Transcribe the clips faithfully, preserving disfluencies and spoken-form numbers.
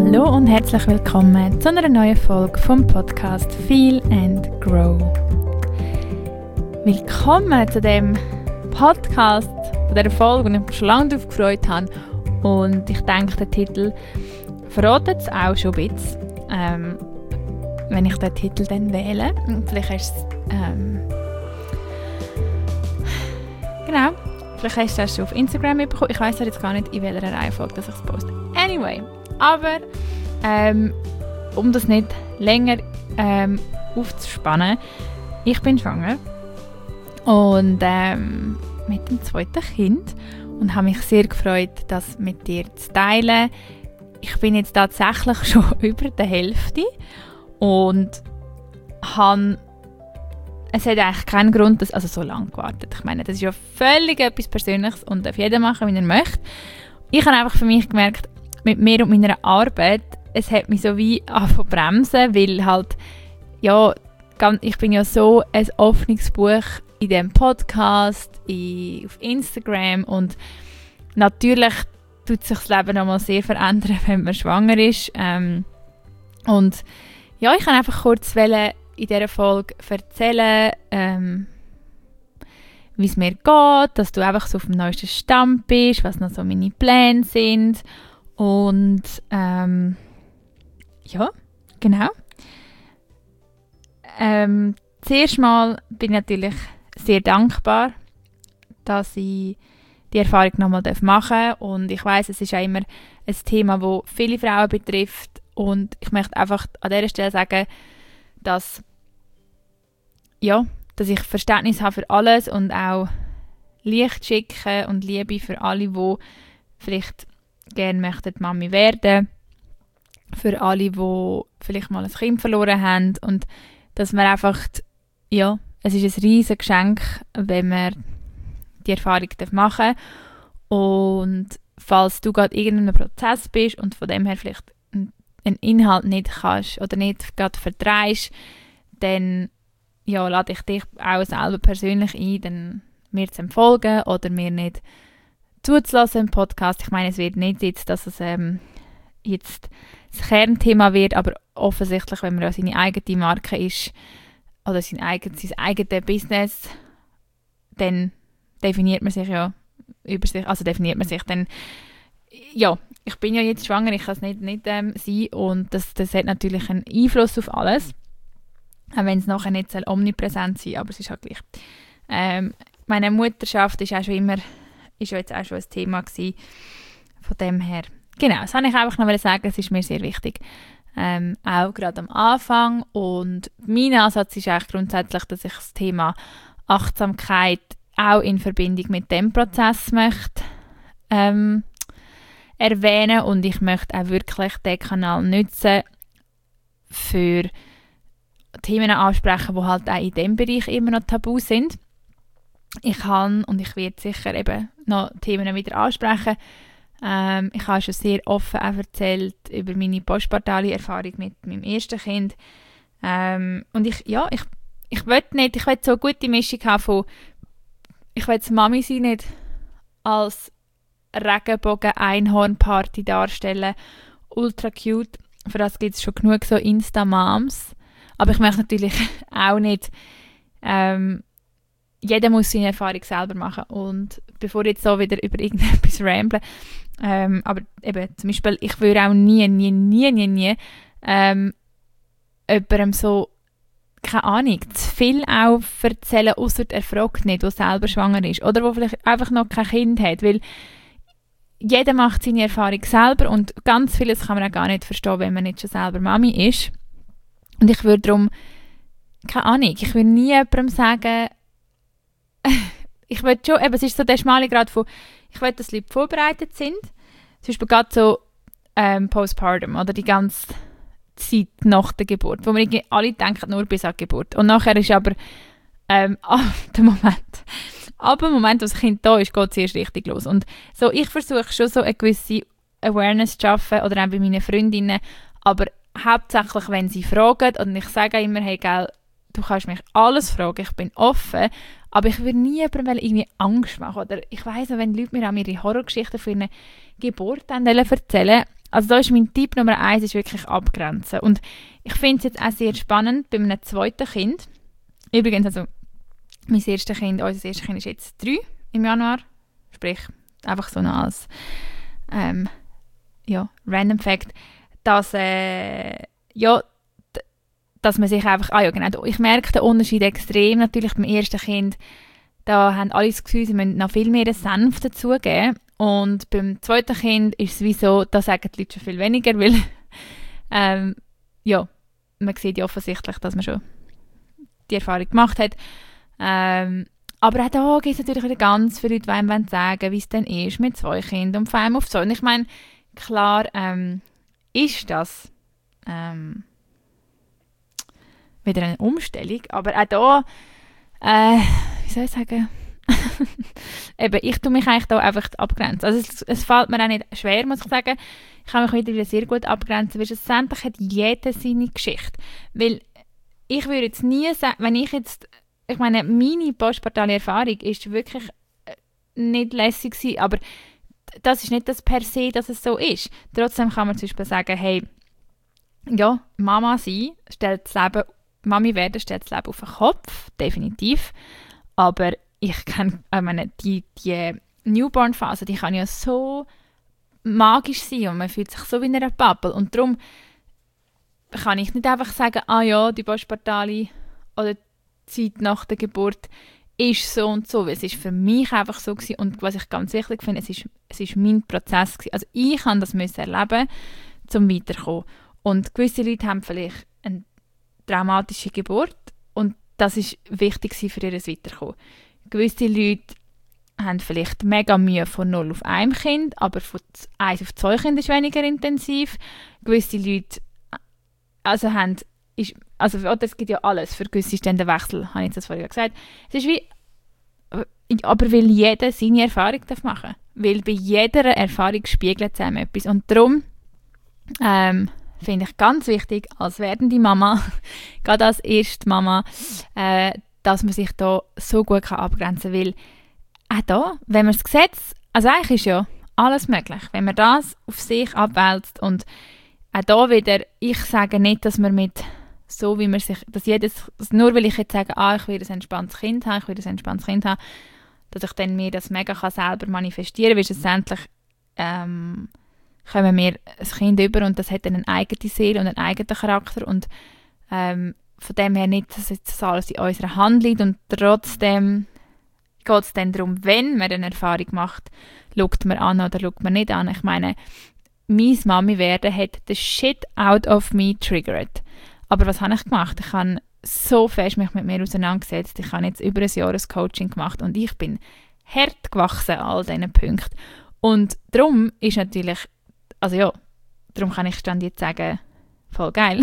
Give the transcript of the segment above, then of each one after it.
Hallo und herzlich willkommen zu einer neuen Folge vom Podcast Feel and Grow. Willkommen zu dem Podcast, zu dieser Folge, die ich mich schon lange darauf gefreut habe. Und ich denke, der Titel verratet es auch schon ein bisschen, ähm, wenn ich den Titel dann wähle. Vielleicht hast du es, ähm, genau, vielleicht hast du es schon auf Instagram bekommen. Ich weiss jetzt gar nicht, in welcher Reihenfolge dass ich es poste. Anyway, aber ähm, um das nicht länger ähm, aufzuspannen, ich bin schwanger und ähm, mit dem zweiten Kind und habe mich sehr gefreut, das mit dir zu teilen. Ich bin jetzt tatsächlich schon über der Hälfte und habe, es hat eigentlich keinen Grund, dass, also so lange gewartet. Ich meine, das ist ja völlig etwas Persönliches und darf jeder machen, wie er möchte. Ich habe einfach für mich gemerkt, mit mir und meiner Arbeit, es hat mich so wie angefangen zu bremsen, weil halt, ja, ich bin ja so ein offenes Buch in diesem Podcast, in, auf Instagram und natürlich tut sich das Leben nochmal sehr verändern, wenn man schwanger ist. Ähm, und ja, ich kann einfach kurz in dieser Folge erzählen, ähm, wie es mir geht, dass du einfach so auf dem neuesten Stand bist, was noch so meine Pläne sind. Und ähm, ja, genau. Ähm, zuerst mal bin ich natürlich sehr dankbar, dass ich die Erfahrung nochmal machen darf. Und ich weiss, es ist auch immer ein Thema, das viele Frauen betrifft. Und ich möchte einfach an dieser Stelle sagen, dass, ja, dass ich Verständnis habe für alles und auch Licht schicken und Liebe für alle, die vielleicht gerne möchten Mami werden, für alle, die vielleicht mal ein Kind verloren haben und dass man einfach, ja, es ist ein riesiges Geschenk, wenn man die Erfahrung machen darf. Und falls du gerade in irgendeinem Prozess bist und von dem her vielleicht einen Inhalt nicht kannst oder nicht gerade vertreibst, dann ja, lade ich dich auch selber persönlich ein, dann mir zu folgen oder mir nicht zuzulassen im Podcast. Ich meine, es wird nicht jetzt, dass es ähm, jetzt das Kernthema wird, aber offensichtlich, wenn man ja seine eigene Marke ist oder sein, eigen, sein eigenes Business, dann definiert man sich ja über sich, also definiert man sich dann, ja, ich bin ja jetzt schwanger, ich kann es nicht, nicht ähm, sein und das, das hat natürlich einen Einfluss auf alles, auch wenn es nachher nicht omnipräsent sein soll, aber es ist halt gleich. Ähm, meine Mutterschaft ist auch schon immer ist ja jetzt auch schon ein Thema gewesen, von dem her. Genau, das wollte ich einfach noch sagen, es ist mir sehr wichtig. Ähm, auch gerade am Anfang. Und mein Ansatz ist eigentlich grundsätzlich, dass ich das Thema Achtsamkeit auch in Verbindung mit dem Prozess möchte ähm, erwähnen. Und ich möchte auch wirklich den Kanal nutzen, für Themen ansprechen, die halt auch in diesem Bereich immer noch tabu sind. Ich kann und ich werde sicher eben noch Themen wieder ansprechen. Ähm, ich habe schon sehr offen auch erzählt über meine postpartale Erfahrung mit meinem ersten Kind. Ähm, und ich, ja, ich, ich will nicht, ich will so eine gute Mischung haben von, ich will Mami sein, nicht als Regenbogen-Einhorn-Party darstellen, ultra cute. Für das gibt es schon genug so Insta-Moms. Aber ich möchte natürlich auch nicht, ähm, jeder muss seine Erfahrung selber machen und bevor ich jetzt so wieder über irgendetwas ramble, ähm, aber eben zum Beispiel, ich würde auch nie, nie, nie, nie, nie ähm, jemandem so, keine Ahnung, zu viel auch erzählen, ausser er fragt nicht, der selber schwanger ist oder der vielleicht einfach noch kein Kind hat, weil jeder macht seine Erfahrung selber und ganz vieles kann man auch gar nicht verstehen, wenn man nicht schon selber Mami ist. Und ich würde darum, keine Ahnung, ich würde nie jemandem sagen, ich will schon, eben, es ist so der schmale Grad von, ich will, dass Leute vorbereitet sind. Zum Beispiel gerade so ähm, Postpartum oder die ganze Zeit nach der Geburt, wo wir irgendwie alle denken, nur bis an die Geburt. Und nachher ist aber ähm, ab dem Moment, ab dem Moment, wo das Kind da ist, geht es erst richtig los. Und so, ich versuche schon so eine gewisse Awareness zu schaffen oder auch bei meinen Freundinnen, aber hauptsächlich, wenn sie fragen, und ich sage immer, hey, gell, du kannst mich alles fragen, ich bin offen, aber ich würde nie jemandem irgendwie Angst machen. Oder ich weiss auch, wenn Leute mir auch ihre Horrorgeschichten von ihrer Geburt erzählen, also da ist mein Tipp Nummer eins, ist wirklich abgrenzen. Und ich finde es jetzt auch sehr spannend bei einem zweiten Kind. Übrigens, also mein erstes Kind, unser erstes Kind ist jetzt drei im Januar. Sprich, einfach so noch als ähm, ja, Random Fact, dass, äh, ja, d- dass man sich einfach, ah ja genau, ich merke den Unterschied extrem. Natürlich beim ersten Kind, da haben alle das Gefühl, sie müssen noch viel mehr Senf dazugeben. Und beim zweiten Kind ist es wie so, da sagen die Leute schon viel weniger, weil ähm, ja, man sieht ja offensichtlich, dass man schon die Erfahrung gemacht hat. Ähm, aber auch da gibt es natürlich wieder ganz viele Leute, die einem sagen, wie es denn ist mit zwei Kindern und vor allem auf so. Und ich meine, klar ähm, ist das ähm, wieder eine Umstellung, aber auch da, äh, wie soll ich sagen, eben, ich tue mich eigentlich da einfach abgrenzen. Also es, es fällt mir auch nicht schwer, muss ich sagen. Ich kann mich wieder sehr gut abgrenzen, weil schlussendlich hat jeder seine Geschichte. Weil ich würde jetzt nie sagen, wenn ich jetzt, ich meine, meine postpartale Erfahrung ist wirklich nicht lässig gewesen, aber das ist nicht das per se, dass es so ist. Trotzdem kann man zum Beispiel sagen, hey, ja, Mama sein stellt das Leben, Mami werden stellt das Leben auf den Kopf, definitiv. Aber ich kenne, ich meine, die, die Newborn-Phase, die kann ja so magisch sein und man fühlt sich so wie in einer Bubble. Und darum kann ich nicht einfach sagen, ah ja, die postpartale oder die Zeit nach der Geburt ist so und so. Es ist für mich einfach so gewesen. Und was ich ganz wichtig finde, es ist, es ist mein Prozess gewesen. Also ich habe das müssen erleben, um weiterzukommen. Und gewisse Leute haben vielleicht eine traumatische Geburt und das ist wichtig für ihr Weiterkommen. Gewisse Leute haben vielleicht mega Mühe von null auf einem Kind, aber von eins auf zwei Kindern ist weniger intensiv. Gewisse Leute also haben, ist, also es gibt ja alles, für gewisse ist dann der Wechsel, habe ich das vorhin gesagt. Es ist wie, aber weil jeder seine Erfahrung machen darf. Weil bei jeder Erfahrung spiegelt zusammen etwas. Und darum ähm, finde ich ganz wichtig, als werdende Mama, gerade als erste Mama, äh, dass man sich da so gut kann abgrenzen kann. Weil auch da, wenn man das Gesetz, also eigentlich ist ja alles möglich, wenn man das auf sich abwälzt und auch da wieder, ich sage nicht, dass man mit so wie man sich, dass jedes, nur weil ich jetzt sage, ah, ich will ein entspanntes Kind haben, ich will ein entspanntes Kind haben, dass ich dann mir das mega kann selber manifestieren kann, weil schlussendlich ähm, kommen wir ein Kind über und das hat dann eine eigene Seele und einen eigenen Charakter und ähm, von dem her nicht, dass jetzt das alles in unserer Hand liegt und trotzdem geht es dann darum, wenn man eine Erfahrung macht, schaut man an oder schaut man nicht an. Ich meine, mein Mami werden hat the shit out of me triggered. Aber was habe ich gemacht? Ich habe so fest mich mit mir auseinandergesetzt. Ich habe jetzt über ein Jahr ein Coaching gemacht und ich bin hart gewachsen an all diesen Punkten. Und darum ist natürlich, also ja, darum kann ich stand jetzt sagen, voll geil.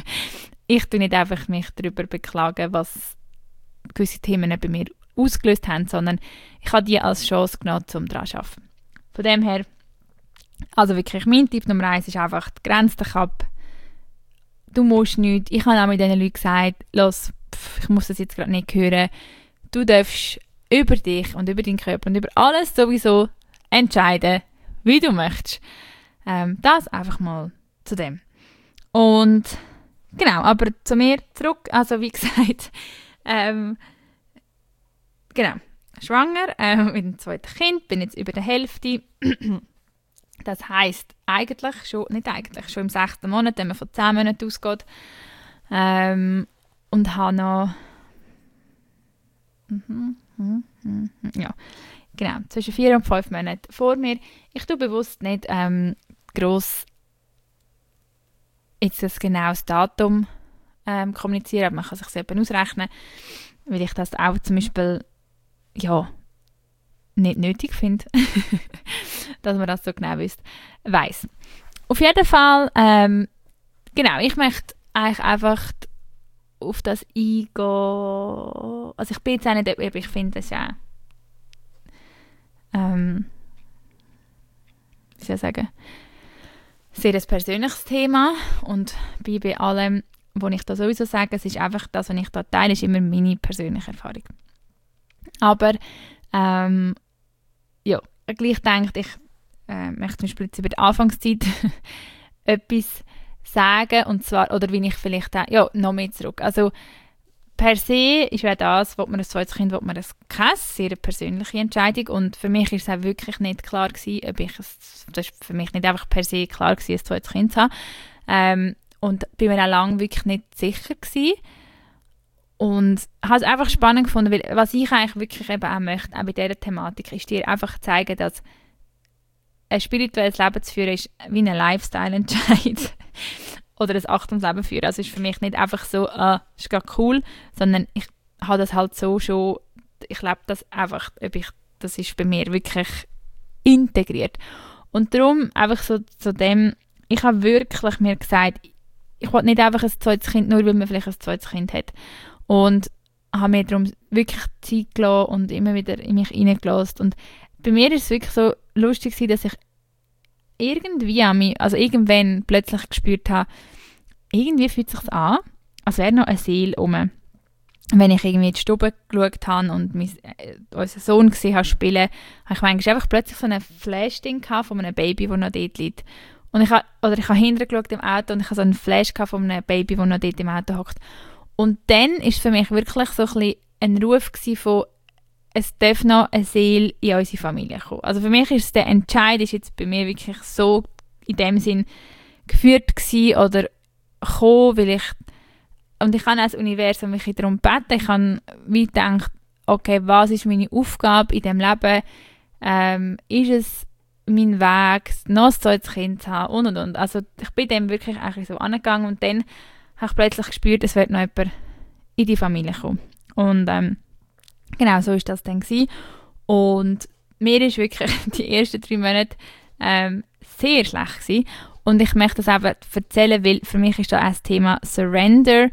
Ich tue nicht einfach mich darüber beklagen, was gewisse Themen bei mir ausgelöst haben, sondern ich habe die als Chance genommen, um daran zu arbeiten. Von dem her, also wirklich, mein Tipp Nummer eins ist einfach, grenz dich ab. Du musst nichts. Ich habe auch mit diesen Leuten gesagt, los, pff, ich muss das jetzt gerade nicht hören. Du darfst über dich und über deinen Körper und über alles sowieso entscheiden, wie du möchtest. Ähm, das einfach mal zu dem. Und genau, aber zu mir zurück. Also wie gesagt, ähm, genau, schwanger äh, mit dem zweiten Kind, bin jetzt über der Hälfte. Das heisst, eigentlich schon, nicht eigentlich, schon im sechsten Monat, wenn man von zehn Monaten ausgeht. Ähm, und habe noch, mhm, mhm, mhm, ja, genau, zwischen vier und fünf Monaten vor mir. Ich tue bewusst nicht ähm, gross jetzt ein genaues Datum ähm, kommunizieren, aber man kann sich selber ausrechnen, weil ich das auch zum Beispiel, ja, nicht nötig finde, dass man das so genau wisst, weiss. Auf jeden Fall, ähm, genau, ich möchte eigentlich einfach auf das eingehen. Also ich bin jetzt auch nicht, aber ich finde es ja, ähm, wie soll ich sagen, sehr ein persönliches Thema und bei, bei allem, was ich da sowieso sage, es ist einfach das, was ich da teile, ist immer meine persönliche Erfahrung. Aber ähm, ja, gleich denkt, ich äh, möchte zum Beispiel jetzt über die Anfangszeit etwas sagen, und zwar, oder wie ich vielleicht auch, ja, noch mehr zurück. Also per se ist ja das, will man ein zweites Kind, will man ein keine sehr persönliche Entscheidung, und für mich ist es auch wirklich nicht klar gewesen, ob ich es, das ist für mich nicht einfach per se klar gewesen, ein zweites Kind zu haben. Ähm, und bin mir auch lange wirklich nicht sicher gewesen. Und habe es einfach spannend gefunden, weil was ich eigentlich wirklich eben auch möchte, auch bei dieser Thematik, ist dir einfach zeigen, dass ein spirituelles Leben zu führen ist wie ein Lifestyle-Entscheid oder ein achtsames Leben führen. Also ist für mich nicht einfach so, ah, ist gerade cool, sondern ich habe das halt so schon, ich lebe das einfach, ob ich, das ist bei mir wirklich integriert. Und darum einfach so zu dem, ich habe wirklich mir gesagt, ich will nicht einfach ein zweites Kind, nur weil man vielleicht ein zweites Kind hat. Und habe mir darum wirklich Zeit gelassen und immer wieder in mich hineingelassen. Und bei mir ist es wirklich so lustig gewesen, dass ich irgendwie an mich, also irgendwann plötzlich gespürt habe, irgendwie fühlt es sich an, als wäre noch eine Seele rum. Wenn ich irgendwie in die Stube geschaut habe und mein, äh, unseren Sohn gesehen habe spielen, habe ich manchmal einfach plötzlich so ein Flash-Ding von einem Baby, das noch dort liegt. Und ich habe, oder ich habe hinterher geschaut im Auto und ich habe so einen Flash von einem Baby, das noch dort im Auto hockt. Und dann war für mich wirklich so ein, bisschen ein Ruf von, es darf noch eine Seele in unsere Familie kommen. Also für mich ist der Entscheid ist jetzt bei mir wirklich so in dem Sinn geführt gewesen oder gekommen, weil ich, und ich habe auch das Universum mich darum gebeten, ich habe wie gedacht, okay, was ist meine Aufgabe in diesem Leben? Ähm, ist es mein Weg, noch ein zweites Kind zu haben und und und. Also ich bin dem wirklich eigentlich so angegangen und dann habe ich plötzlich gespürt, es wird noch jemand in die Familie kommen. Und ähm, genau, so war das dann gewesen. Und mir ist wirklich die ersten drei Monate ähm, sehr schlecht gewesen. Und ich möchte das eben erzählen, weil für mich ist da auch das Thema Surrender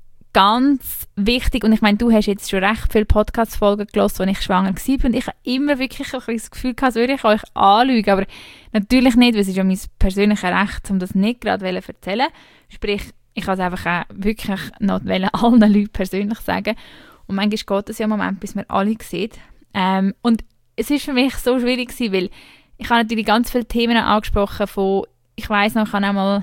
ganz wichtig. Und ich meine, du hast jetzt schon recht viele Podcast-Folgen gehört, als ich schwanger war. Und ich habe immer wirklich ein das Gefühl gehabt, als würde ich euch anlügen. Aber natürlich nicht, weil es ist ja mein persönliches Recht, um das nicht gerade zu erzählen. Sprich, ich kann es einfach auch wirklich noch allen Leuten persönlich sagen. Und manchmal geht es ja im Moment, bis man alle sieht. Ähm, und es ist für mich so schwierig gewesen, weil ich habe natürlich ganz viele Themen angesprochen von, ich weiss noch, ich habe auch mal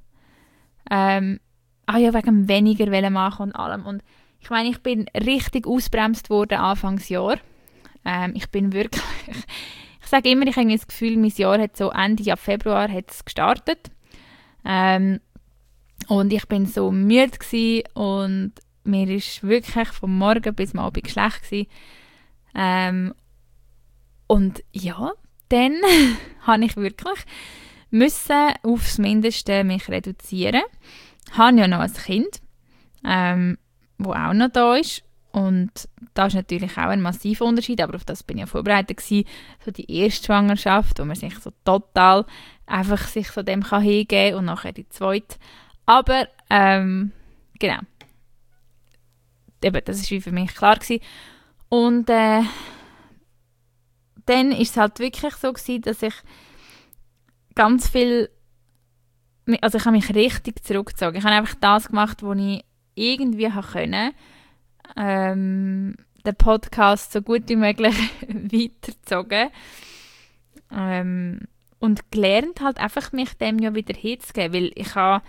ähm, ah ja, wegen weniger wollen machen und allem. Und ich meine, ich bin richtig ausbremst worden Anfangsjahr. Ähm, ich bin wirklich, ich sage immer, ich habe das Gefühl, mein Jahr hat so Ende Februar hat es gestartet. Ähm, und ich bin so müde gewesen und mir ist wirklich vom Morgen bis zum Abend schlecht gewesen. Ähm, und ja, dann habe ich wirklich müssen aufs Mindeste mich reduzieren. Ich habe ja noch ein Kind, ähm, das auch noch da ist. Und da ist natürlich auch ein massiver Unterschied, aber auf das bin ich ja vorbereitet gewesen. So die erste Schwangerschaft, wo man sich so total einfach sich so dem kann hingeben und nachher die zweite. Aber, ähm, genau. Eben, das war für mich klar gewesen. Und äh, dann war es halt wirklich so gewesen, dass ich ganz viel, also ich habe mich richtig zurückgezogen. Ich habe einfach das gemacht, was ich irgendwie konnte. Ähm, den Podcast so gut wie möglich weitergezogen. Ähm, und gelernt halt einfach, mich dem ja wieder hinzugeben, weil ich habe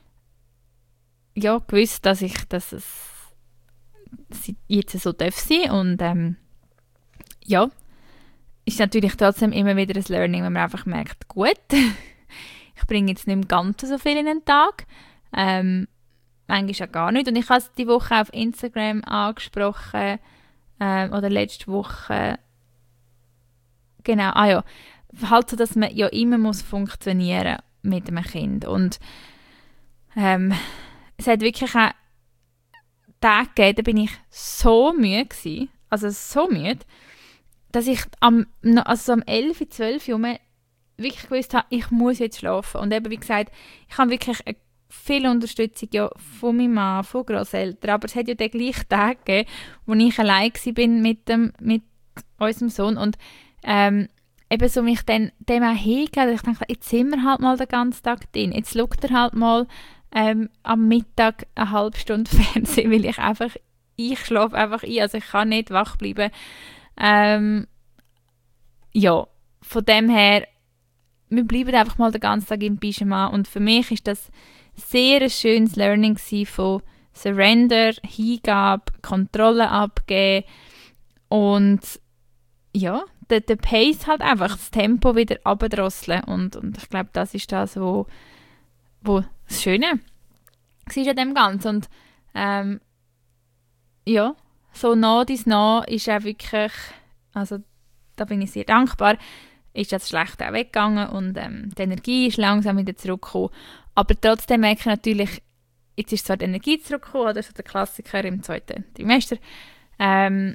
ja gewusst, dass ich, dass es jetzt so darf sein und ähm, ja, ist natürlich trotzdem immer wieder ein Learning, wenn man einfach merkt, gut, ich bringe jetzt nicht im Ganzen so viel in den Tag, ähm, manchmal ja gar nicht. Und ich habe es die Woche auf Instagram angesprochen, ähm, oder letzte Woche, genau, ah ja, halt so, dass man ja immer muss funktionieren mit einem Kind. Und ähm, es hat wirklich auch Tage gegeben, da bin ich so müde gewesen, also so müde, dass ich am, also am elf, zwölf Uhr wirklich gewusst habe, ich muss jetzt schlafen. Und eben, wie gesagt, ich habe wirklich eine viel Unterstützung ja, von meinem Mann, von Grosseltern, aber es hat ja den gleichen Tag gegeben, wo ich allein war mit, dem, mit unserem Sohn und ähm, eben so mich dann dem auch hingegeben, ich dachte, jetzt sind wir halt mal den ganzen Tag drin, jetzt schaut er halt mal ähm, am Mittag eine halbe Stunde Fernsehen, weil ich einfach, ich schlafe einfach ein, also ich kann nicht wach bleiben. Ähm, ja, von dem her wir bleiben einfach mal den ganzen Tag im Pyjama. Und für mich ist das sehr ein schönes Learning von Surrender, Hingabe, Kontrolle abgeben und ja, der, der Pace halt einfach, das Tempo wieder abdrosseln. Und, und ich glaube, das ist das, wo, wo das Schöne war an dem Ganzen. Und ähm, ja, so nah dies nah ist auch wirklich, also da bin ich sehr dankbar, ist das Schlechte auch weggegangen und ähm, die Energie ist langsam wieder zurückgekommen. Aber trotzdem merke ich natürlich, jetzt ist zwar die Energie zurückgekommen, oder so der Klassiker im zweiten Trimester, ähm,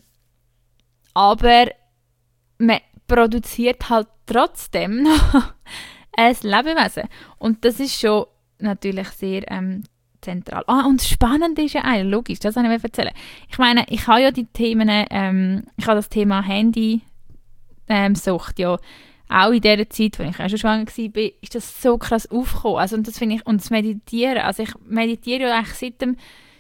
aber man produziert halt trotzdem noch ein Lebewesen. Und das ist schon natürlich sehr ähm, zentral. Ah, und das Spannende ist ja eigentlich, logisch, das wollte ich erzählen. Ich meine, ich habe ja die Themen, ähm, ich habe das Thema Handy ähm, Sucht ja auch in der Zeit, als ich auch schon schwanger war, ist das so krass aufgekommen. Also, und das finde ich, und das Meditieren, also ich meditiere ja eigentlich seit dem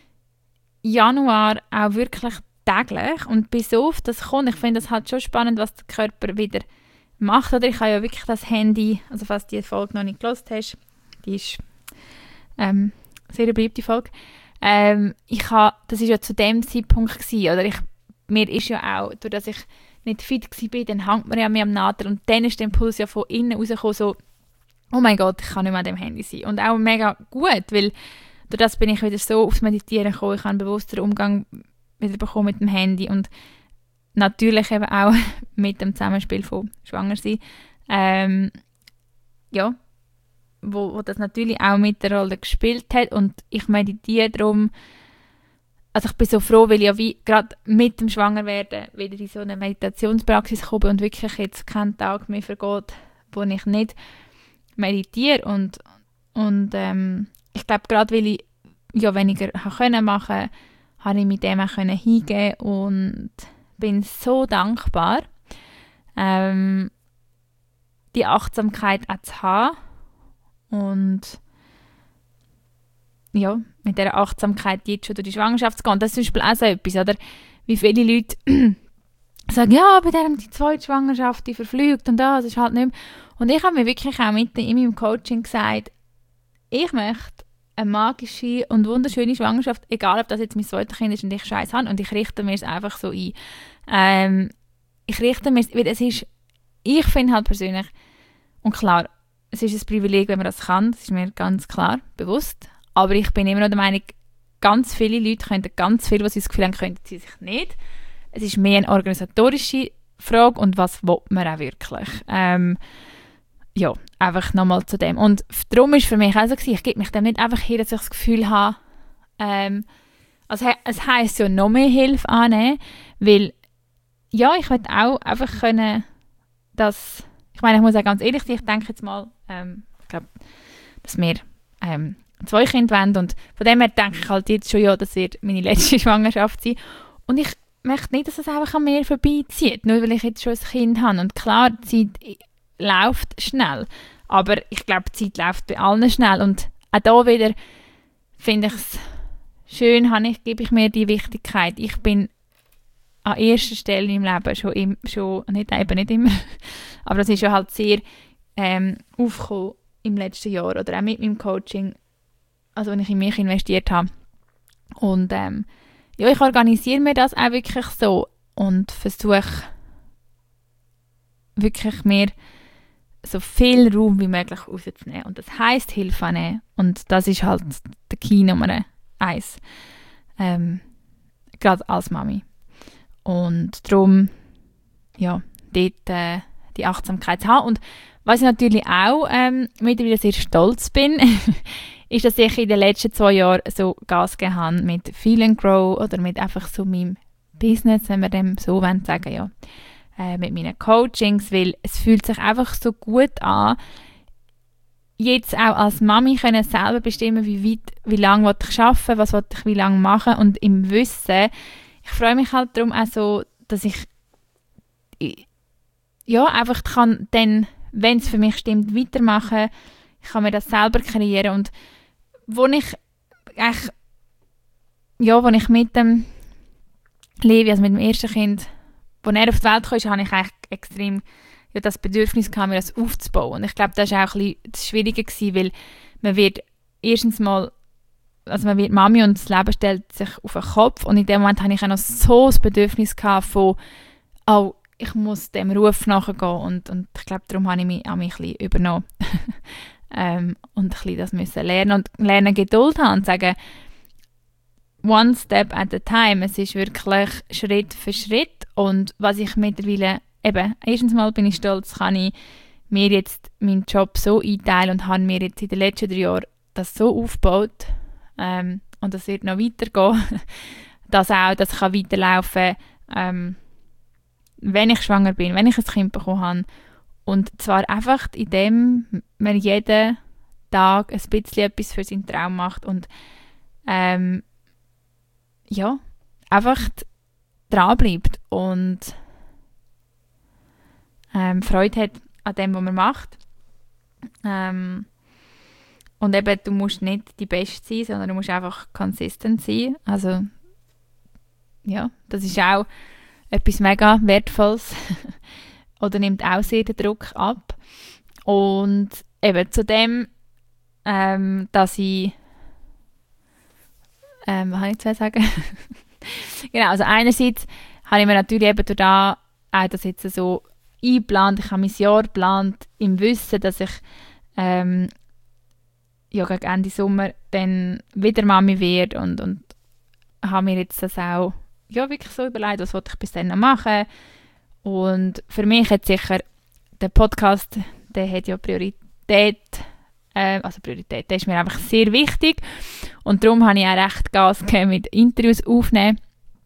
Januar auch wirklich täglich und bis so oft das kommt, ich finde das halt schon spannend, was der Körper wieder macht. Oder ich habe ja wirklich das Handy, also falls du die Folge noch nicht gehört hast, die ist ähm, eine sehr beliebte Folge, ähm, ich habe, das war ja zu dem Zeitpunkt gewesen, oder ich, mir ist ja auch, durch dass ich nicht fit war, dann hängt man ja mir am Nadel und dann ist der Impuls ja von innen rausgekommen, so, oh mein Gott, ich kann nicht mehr an dem Handy sein. Und auch mega gut, weil durch das bin ich wieder so aufs Meditieren gekommen, ich habe einen bewussteren Umgang wieder bekommen mit dem Handy und natürlich eben auch mit dem Zusammenspiel von Schwangersein. Ähm, ja, wo, wo das natürlich auch mit der Rolle gespielt hat und ich meditiere darum, also ich bin so froh, weil ich ja wie gerade mit dem Schwangerwerden wieder in so eine Meditationspraxis komme und wirklich jetzt kein Tag mehr vergeht, wo ich nicht meditiere und, und ähm, ich glaube gerade, weil ich ja weniger können machen, habe ich mit dem auch können hingehen und bin so dankbar, ähm, die Achtsamkeit auch zu haben und ja, mit dieser Achtsamkeit jetzt schon durch die Schwangerschaft zu gehen. Das ist zum Beispiel auch so etwas, oder? Wie viele Leute sagen, ja, bei der die zweite Schwangerschaft, die verfliegt und das ist halt nicht mehr. Und ich habe mir wirklich auch mitten in meinem Coaching gesagt, ich möchte eine magische und wunderschöne Schwangerschaft, egal ob das jetzt mein zweites Kind ist und ich Scheiß habe, und ich richte mir es einfach so ein. Ähm, ich richte mir es, weil es ist, ich finde halt persönlich, und klar, es ist ein Privileg, wenn man das kann, das ist mir ganz klar bewusst, aber ich bin immer noch der Meinung, ganz viele Leute könnten ganz viel, was sie das Gefühl haben, könnten sie sich nicht. Es ist mehr eine organisatorische Frage und was will man auch wirklich. Ähm, ja, einfach nochmal zu dem. Und darum war es für mich auch so, ich gebe mich dem nicht einfach hier, dass ich das Gefühl habe, ähm, also es heisst ja noch mehr Hilfe annehmen, weil ja, ich möchte auch einfach können, dass, ich meine, ich muss auch ganz ehrlich sein, ich denke jetzt mal, ähm, ich glaube, dass wir ähm, zwei Kinder wollen und von dem her denke ich halt jetzt schon, ja, das wird meine letzte Schwangerschaft sein und ich möchte nicht, dass es einfach an mir vorbeizieht, nur weil ich jetzt schon ein Kind habe und klar, die Zeit läuft schnell, aber ich glaube, die Zeit läuft bei allen schnell und auch da wieder finde ich es schön, habe ich, gebe ich mir die Wichtigkeit, ich bin an erster Stelle im Leben schon, im, schon nicht, eben nicht immer, aber das ist ja halt sehr ähm, aufgekommen im letzten Jahr oder auch mit meinem Coaching, also wenn ich in mich investiert habe. Und ähm, ja, ich organisiere mir das auch wirklich so und versuche wirklich mir so viel Raum wie möglich rauszunehmen. Und das heisst Hilfe nehmen. Und das ist halt der Key Nummer eins. Ähm, gerade als Mami. Und darum, ja, dort äh, die Achtsamkeit zu haben. Und was ich natürlich auch ähm, mittlerweile sehr stolz bin, ist, dass ich in den letzten zwei Jahren so Gas gegeben habe mit Feel and Grow oder mit einfach so meinem Business, wenn wir dem so wollen sagen, ja, äh, mit meinen Coachings, weil es fühlt sich einfach so gut an, jetzt auch als Mami können selber bestimmen, wie weit, wie lange ich arbeiten, was ich wie lange machen und im Wissen, ich freue mich halt darum auch so, dass ich ja, einfach kann dann, wenn es für mich stimmt, weitermachen. Ich kann mir das selber kreieren und wo ich eigentlich, ja, wo ich mit dem Levi, also mit dem ersten Kind, als er auf die Welt kam, habe ich eigentlich extrem ja, das Bedürfnis gehabt, mir das aufzubauen. Und ich glaube, das war auch ein bisschen das Schwierige gewesen, weil man wird erstens mal, also man wird Mami und das Leben stellt sich auf den Kopf und in dem Moment hatte ich auch noch so das Bedürfnis gehabt von, oh, ich muss dem Ruf nachgehen und, und ich glaube, darum habe ich mich auch mich ein bisschen übernommen ähm, und ein bisschen das müssen lernen und lernen Geduld haben und sagen, one step at a time, es ist wirklich Schritt für Schritt und was ich mittlerweile, eben, erstens mal bin ich stolz, kann ich mir jetzt meinen Job so einteilen und habe mir jetzt in den letzten drei Jahren das so aufgebaut ähm, und das wird noch weitergehen, dass auch, dass ich weiterlaufen kann, ähm, wenn ich schwanger bin, wenn ich ein Kind bekommen habe. Und zwar einfach, indem man jeden Tag ein bisschen etwas für seinen Traum macht und ähm, ja, einfach dranbleibt und ähm, Freude hat an dem, was man macht. Ähm, und eben, du musst nicht die Beste sein, sondern du musst einfach consistent sein. Also, ja, das ist auch etwas mega Wertvolles oder nimmt auch sehr den Druck ab. Und eben zu dem, ähm, dass ich ähm, was kann ich jetzt sagen? Genau, also einerseits habe ich mir natürlich eben durch da auch das jetzt so eingeplant, ich habe mein Jahr geplant, im Wissen, dass ich ähm, ja, gegen Ende Sommer dann wieder Mami werde und, und habe mir jetzt das auch ja, wirklich so überlegt, was wollte ich bis dann noch machen. Und für mich hat sicher der Podcast, der hat ja Priorität, äh, also Priorität, der ist mir einfach sehr wichtig und darum habe ich auch recht Gas gegeben mit Interviews aufnehmen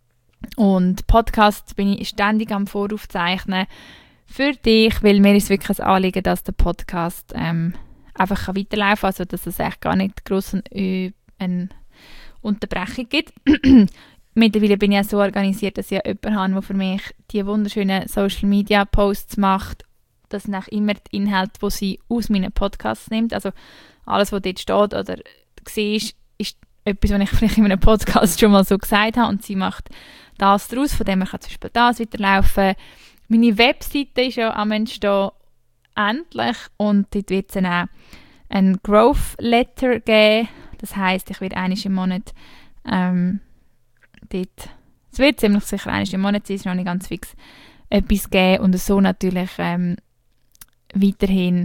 und Podcasts bin ich ständig am Voraufzeichnen für dich, weil mir ist wirklich ein Anliegen, dass der Podcast ähm, einfach kann weiterlaufen kann, also dass es echt gar nicht gross eine, eine Unterbrechung gibt. Mittlerweile bin ich auch so organisiert, dass ich jemanden habe, der für mich die wunderschönen Social-Media-Posts macht. Das sind auch immer die Inhalte, die sie aus meinen Podcasts nimmt. Also alles, was dort steht oder siehst, ist etwas, was ich vielleicht in einem Podcast schon mal so gesagt habe und sie macht das daraus, von dem her kann zum Beispiel das weiterlaufen. Meine Webseite ist ja am Entstehen endlich und dort wird es dann auch ein Growth Letter geben. Das heisst, ich werde einmal im Monat ähm, dort, es wird ziemlich sicher einmal im Monat sein, ist noch nicht ganz fix, etwas geben und so natürlich ähm, weiterhin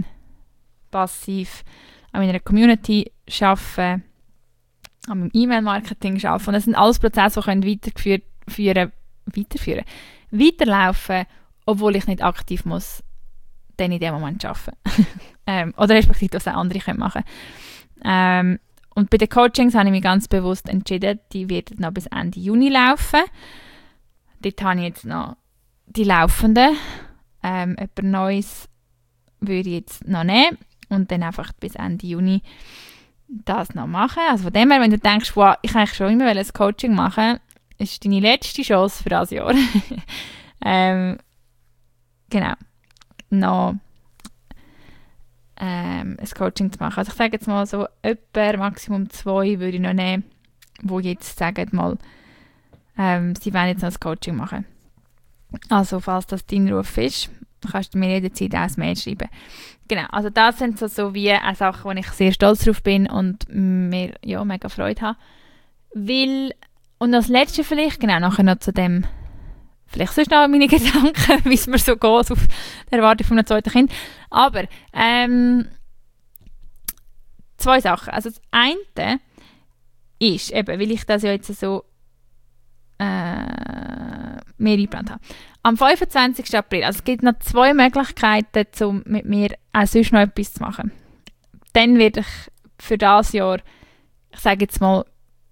passiv an meiner Community arbeiten, an meinem E-Mail-Marketing arbeiten. Und das sind alles Prozesse, die können weitergeführt, führen, weiterführen, weiterlaufen, obwohl ich nicht aktiv muss, dann in dem Moment arbeiten. ähm, oder respektive, was auch andere können machen können. Ähm, und bei den Coachings habe ich mich ganz bewusst entschieden, die werden noch bis Ende Juni laufen. Dort habe ich jetzt noch die laufenden. Ähm, etwas Neues würde ich jetzt noch nehmen und dann einfach bis Ende Juni das noch machen. Also von dem her, wenn du denkst, wow, ich eigentlich schon immer ein Coaching machen, ist deine letzte Chance für das Jahr. ähm, genau. Noch ähm, ein Coaching zu machen. Also ich sage jetzt mal so, etwa maximum zwei würde ich noch nehmen, wo jetzt sagen mal, ähm, sie wollen jetzt noch ein Coaching machen. Also falls das dein Ruf ist, kannst du mir jederzeit auch ein Mail schreiben. Genau, also das sind so, so wie eine Sachen, wo ich sehr stolz drauf bin und mir ja, mega Freude habe. Weil, und als Letzte vielleicht, genau, nachher noch zu dem, vielleicht sonst noch meine Gedanken, wie es mir so geht auf die Erwartung von einem zweiten Kind. Aber, ähm, zwei Sachen. Also das eine ist, eben, weil ich das ja jetzt so äh, mehr eingeplant habe. Am fünfundzwanzigsten April, also es gibt noch zwei Möglichkeiten, um mit mir auch sonst noch etwas zu machen. Dann werde ich für das Jahr, ich sage jetzt mal,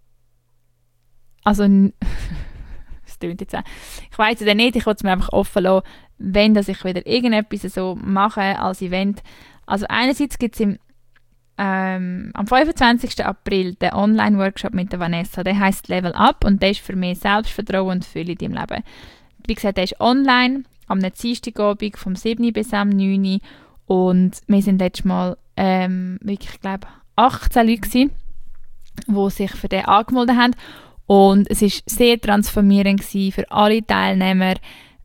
also, es tönt jetzt auch, ich weiss ja nicht, ich will es mir einfach offen lassen, wenn dass ich wieder irgendetwas so mache als Event. Also einerseits gibt es im Ähm, am fünfundzwanzigsten April den Online-Workshop mit der Vanessa, der heisst Level Up und der ist für mich Selbstvertrauen und Fülle in deinem Leben. Wie gesagt, der ist online, am Dienstagabend vom siebten bis am neunten und wir sind letztes Mal ähm, wirklich, ich glaube, achtzehn Leute gewesen, die sich für den angemeldet haben und es war sehr transformierend gewesen für alle Teilnehmer.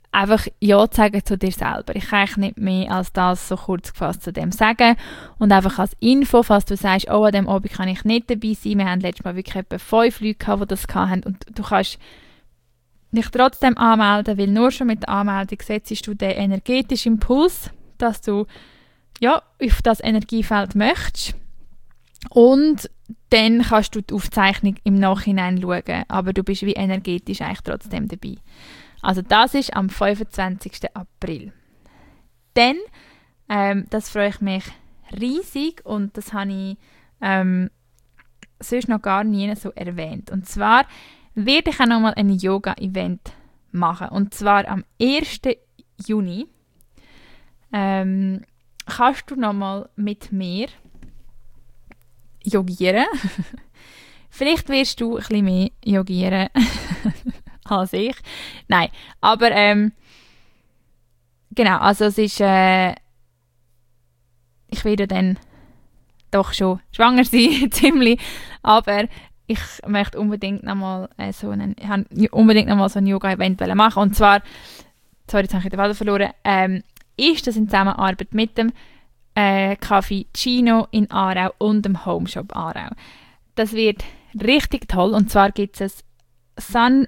einfach Ja zu sagen zu dir selber. Ich kann eigentlich nicht mehr als das so kurz gefasst zu dem sagen. Und einfach als Info, falls du sagst, oh, an dem Abend kann ich nicht dabei sein. Wir haben letztes Mal wirklich etwa fünf Leute gehabt, die das hatten. Und du kannst dich trotzdem anmelden, weil nur schon mit der Anmeldung setzt du den energetischen Impuls, dass du ja, auf das Energiefeld möchtest. Und dann kannst du die Aufzeichnung im Nachhinein schauen. Aber du bist wie energetisch eigentlich trotzdem dabei. Also das ist am fünfundzwanzigsten April. Dann, ähm, das freue ich mich riesig und das habe ich ähm, sonst noch gar nie so erwähnt. Und zwar werde ich auch nochmal ein Yoga-Event machen. Und zwar am ersten Juni ähm, kannst du nochmal mit mir jogieren. Vielleicht wirst du ein bisschen mehr jogieren als ich. Nein, aber ähm, genau, also es ist, äh, ich werde dann doch schon schwanger sein, ziemlich, aber ich möchte unbedingt nochmal äh, so einen, unbedingt nochmal so ein Yoga-Event machen und zwar, sorry, jetzt habe ich den Faden verloren, ähm, ist das in Zusammenarbeit mit dem äh, Café Chino in Aarau und dem Homeshop Aarau. Das wird richtig toll und zwar gibt es Sun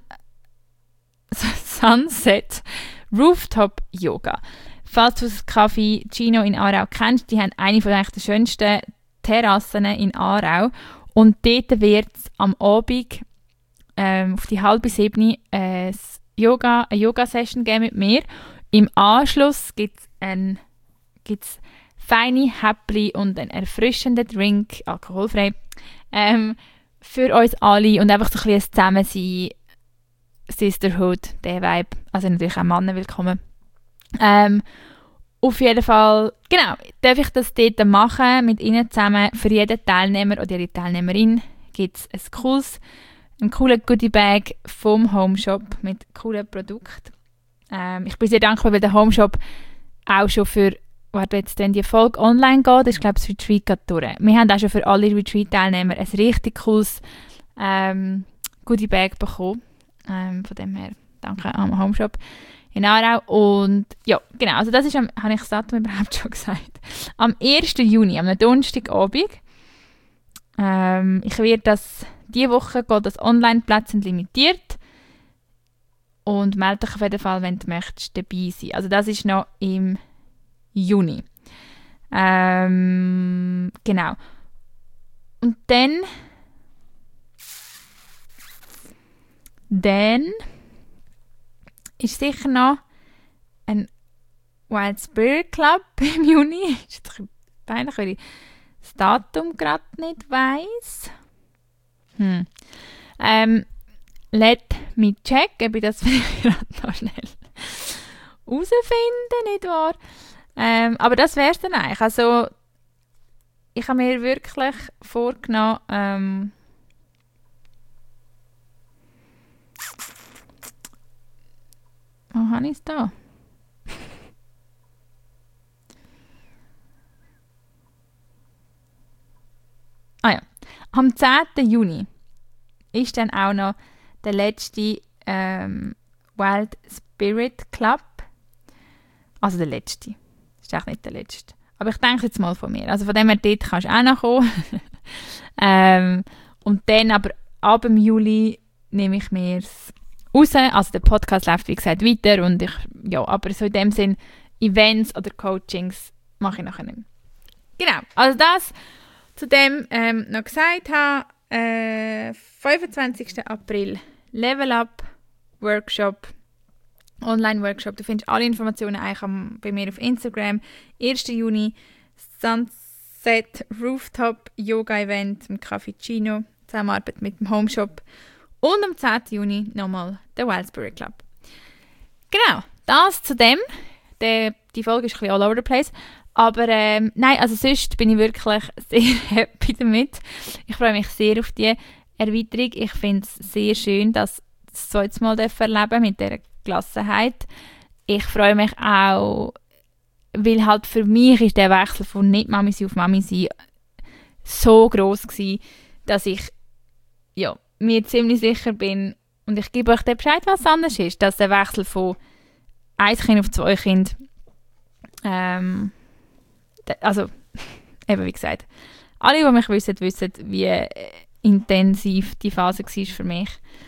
Sunset Rooftop Yoga. Falls du das Café Chino in Aarau kennst, die haben eine von der schönsten Terrassen in Aarau und dort wird es am Abend ähm, auf die halbe sieben äh, Yoga, eine Yoga-Session geben mit mir. Im Anschluss gibt es ein gibt's feine Häppchen und einen erfrischenden Drink, alkoholfrei, ähm, für uns alle und einfach so ein bisschen ein Zusammensein, Sisterhood, der Vibe, also natürlich auch Männer willkommen. Ähm, auf jeden Fall, genau, darf ich das dort machen, mit ihnen zusammen. Für jeden Teilnehmer oder jede Teilnehmerin gibt es ein cooles, einen coolen Goodie-Bag vom Homeshop mit coolen Produkten. Ähm, ich bin sehr dankbar, weil der Homeshop auch schon für, warte jetzt, wenn die Folge online geht, ist glaube ich das Retreat gerade durch. Wir haben auch schon für alle Retreat-Teilnehmer ein richtig cooles ähm, Goodie-Bag bekommen. Ähm, von dem her, danke am Homeshop in Aarau. Und ja, genau, also das ist, am, habe ich das Datum überhaupt schon gesagt, am ersten Juni, am Donnerstagabend. Ähm, ich werde das, diese Woche geht das Online-Plätze limitiert und melde dich auf jeden Fall, wenn du möchtest, dabei sein. Also das ist noch im Juni. Ähm, genau. Und dann Dann ist sicher noch ein Wild Spirit Club im Juni. Ist jetzt ein bisschen peinlich, weil ich das Datum gerade nicht weiss. Hm. Ähm, let me check, ob ich das vielleicht gerade noch schnell herausfinden, nicht wahr? Ähm, aber das wäre es dann eigentlich. Also, ich habe mir wirklich vorgenommen, ähm, wo habe ich es da? Ah ja, am zehnten Juni ist dann auch noch der letzte ähm, Wild Spirit Club. Also der letzte. Das ist echt nicht der letzte. Aber ich denke jetzt mal von mir. Also von dem her, dort kannst du auch noch kommen. ähm, und dann aber ab dem Juli nehme ich mir es raus. Also der Podcast läuft wie gesagt weiter. Und ich, ja, aber so in dem Sinn, Events oder Coachings mache ich nachher nicht mehr. Genau, also das zu dem ähm, noch gesagt habe. Äh, fünfundzwanzigsten April Level Up Workshop, Online-Workshop. Du findest alle Informationen eigentlich am, bei mir auf Instagram. ersten Juni Sunset Rooftop Yoga Event im Café Chino, Zusammenarbeit mit dem Homeshop. Und am zehnten Juni nochmal der Wild Spirit Club. Genau, das zu dem. Der, die Folge ist ein bisschen all over the place. Aber ähm, nein, also sonst bin ich wirklich sehr happy damit. Ich freue mich sehr auf die Erweiterung. Ich finde es sehr schön, dass das zweites Mal erleben mit dieser Gelassenheit. Ich freue mich auch, weil halt für mich ist der Wechsel von nicht Mami sein auf Mami sein so gross gewesen, dass ich ja, mir ziemlich sicher bin und ich gebe euch den Bescheid, was anders ist, dass der Wechsel von ein Kind auf zwei Kinder. Ähm, also, eben wie gesagt, alle, die mich wissen, wissen, wie intensiv die Phase war für mich.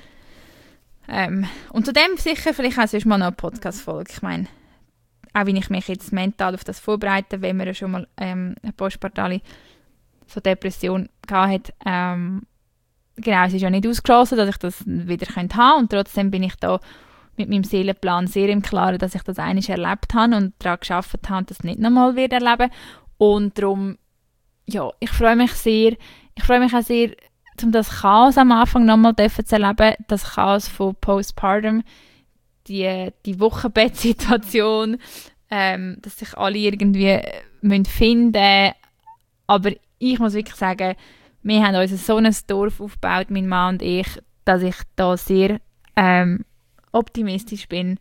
Ähm, und zudem sicher vielleicht auch sonst mal noch eine Podcast-Folge. Ich meine, auch wenn ich mich jetzt mental auf das vorbereite, wenn man ja schon mal ähm, eine postpartale so Depression hatte, ähm, genau, es ist ja nicht ausgeschlossen, dass ich das wieder haben könnte. Und trotzdem bin ich da mit meinem Seelenplan sehr im Klaren, dass ich das einmal erlebt habe und daran gearbeitet habe, dass ich das nicht nochmal wieder erleben. Und darum, ja, ich freue mich sehr, ich freue mich auch sehr, um das Chaos am Anfang nochmal zu erleben, das Chaos von Postpartum, die, die Wochenbettsituation, ähm, dass sich alle irgendwie müssen finden. Aber ich muss wirklich sagen, wir haben uns so ein Dorf aufgebaut, mein Mann und ich, dass ich da sehr ähm, optimistisch bin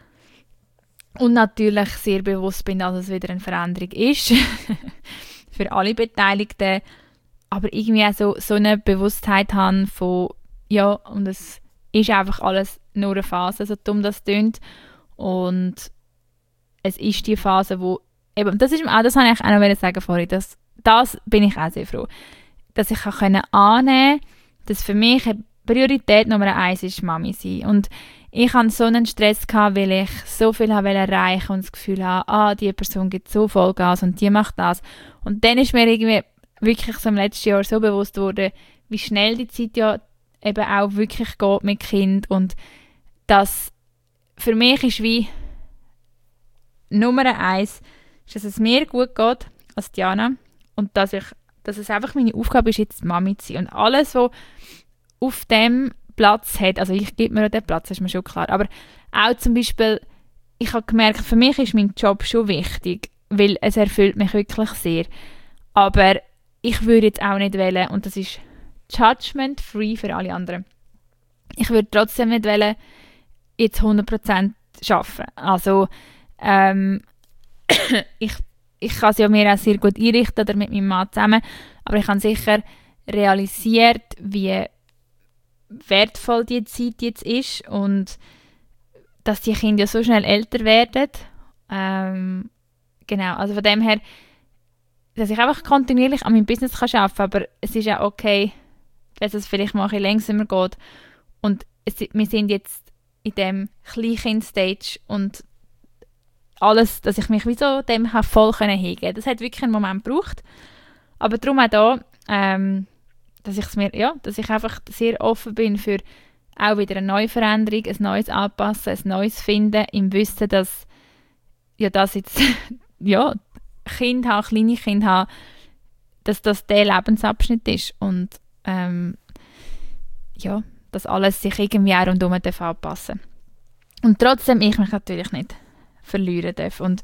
und natürlich sehr bewusst bin, dass es wieder eine Veränderung ist für alle Beteiligten, aber irgendwie auch so, so eine Bewusstheit haben von, ja, und es ist einfach alles nur eine Phase, so dumm das klingt, und es ist die Phase, wo, eben, das ist auch, das wollte ich auch noch sagen vorhin, das, das bin ich auch sehr froh, dass ich kann annehmen kann, dass für mich eine Priorität Nummer eins ist Mami sein. Und ich hatte so einen Stress, gehabt, weil ich so viel erreichen wollte und das Gefühl habe, ah, die Person gibt so Vollgas und die macht das. Und dann ist mir irgendwie wirklich so im letzten Jahr so bewusst worden, wie schnell die Zeit ja eben auch wirklich geht mit Kind, und das für mich ist wie Nummer eins, ist, dass es mir gut geht als Diana und dass ich, dass es einfach meine Aufgabe ist, jetzt Mami zu sein. Und alles, was auf dem Platz hat, also ich gebe mir auch den Platz, das ist mir schon klar, aber auch zum Beispiel, ich habe gemerkt, für mich ist mein Job schon wichtig, weil es erfüllt mich wirklich sehr. Aber ich würde jetzt auch nicht wählen, und das ist judgment-free für alle anderen, ich würde trotzdem nicht wählen, jetzt hundert Prozent arbeiten. Also ähm, ich, ich kann es ja mir auch sehr gut einrichten oder mit meinem Mann zusammen, aber ich habe sicher realisiert, wie wertvoll die Zeit jetzt ist und dass die Kinder ja so schnell älter werden. Ähm, genau, also von dem her, dass ich einfach kontinuierlich an meinem Business kann arbeiten kann, aber es ist ja okay, wenn es vielleicht mal ein bisschen langsamer geht. Und es, wir sind jetzt in dem Kleinkind-Stage und alles, dass ich mich wie so dem voll hingeben kann. Das hat wirklich einen Moment gebraucht. Aber darum auch da, ähm, dass, ich's mir, ja, dass ich einfach sehr offen bin für auch wieder eine neue Veränderung, ein neues Anpassen, ein neues Finden, im Wissen, dass ja, das jetzt ja, Kind haben, kleine Kinder haben, dass das der Lebensabschnitt ist und ähm, ja, dass alles sich irgendwie auch rundherum anpassen darf. Und trotzdem ich mich natürlich nicht verlieren darf. Und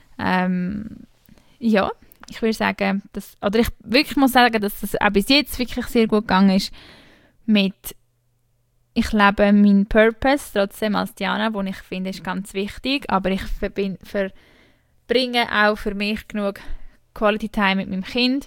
ähm, ja, ich würde sagen, dass, oder ich wirklich muss sagen, dass das auch bis jetzt wirklich sehr gut gegangen ist mit, ich lebe meinen Purpose trotzdem als Diana, den ich finde, ist ganz wichtig, aber ich verbinde, verbringe auch für mich genug Quality Time mit meinem Kind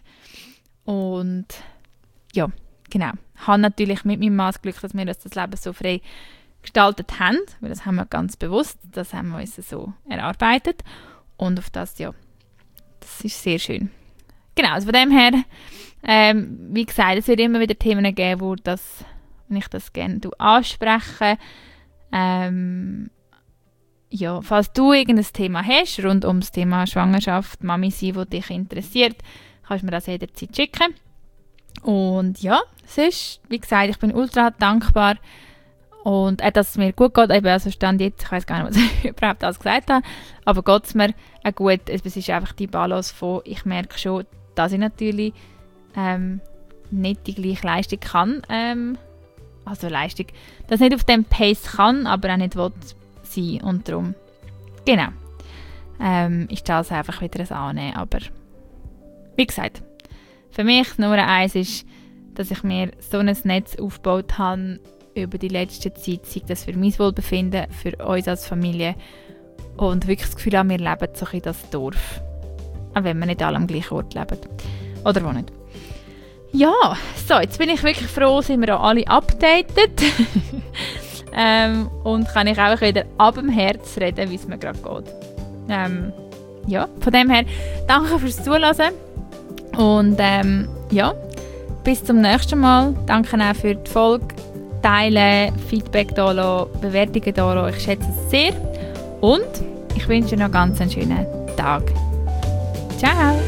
und ja, genau. Ich habe natürlich mit meinem Mann das Glück, dass wir uns das Leben so frei gestaltet haben, weil das haben wir ganz bewusst, das haben wir uns so erarbeitet und auf das, ja, das ist sehr schön. Genau, also von dem her, ähm, wie gesagt, es wird immer wieder Themen geben, wo, das, wo ich das gerne anspreche. Ähm, ja, falls du irgendein Thema hast, rund um das Thema Schwangerschaft, Mami sein, das dich interessiert, kannst du mir das jederzeit schicken. Und ja, sonst, wie gesagt, ich bin ultra dankbar und auch, dass es mir gut geht. Eben, also Stand jetzt, ich weiß gar nicht, was ich überhaupt alles gesagt habe, aber geht es mir auch gut. Es ist einfach die Balance von, ich merke schon, dass ich natürlich ähm, nicht die gleiche Leistung kann, ähm, also Leistung, dass ich nicht auf dem Pace kann, aber auch nicht will sein und darum, genau, ähm, ist das einfach wieder ein Annehmen, aber wie gesagt, für mich Nummer eins ist, dass ich mir so ein Netz aufgebaut habe über die letzte Zeit, sei das für mein Wohlbefinden, für uns als Familie und wirklich das Gefühl habe, wir leben so in das Dorf, auch wenn wir nicht alle am gleichen Ort leben oder wo nicht. Ja, so, jetzt bin ich wirklich froh, sind wir auch alle updated. ähm, und kann ich auch wieder ab dem Herz reden, wie es mir gerade geht. Ähm, ja, von dem her, danke fürs Zuhören und ähm, ja, bis zum nächsten Mal. Danke auch für die Folge, Teilen, Feedback da lassen, Bewertungen da lassen. Ich schätze es sehr und ich wünsche noch ganz einen schönen Tag. Ciao!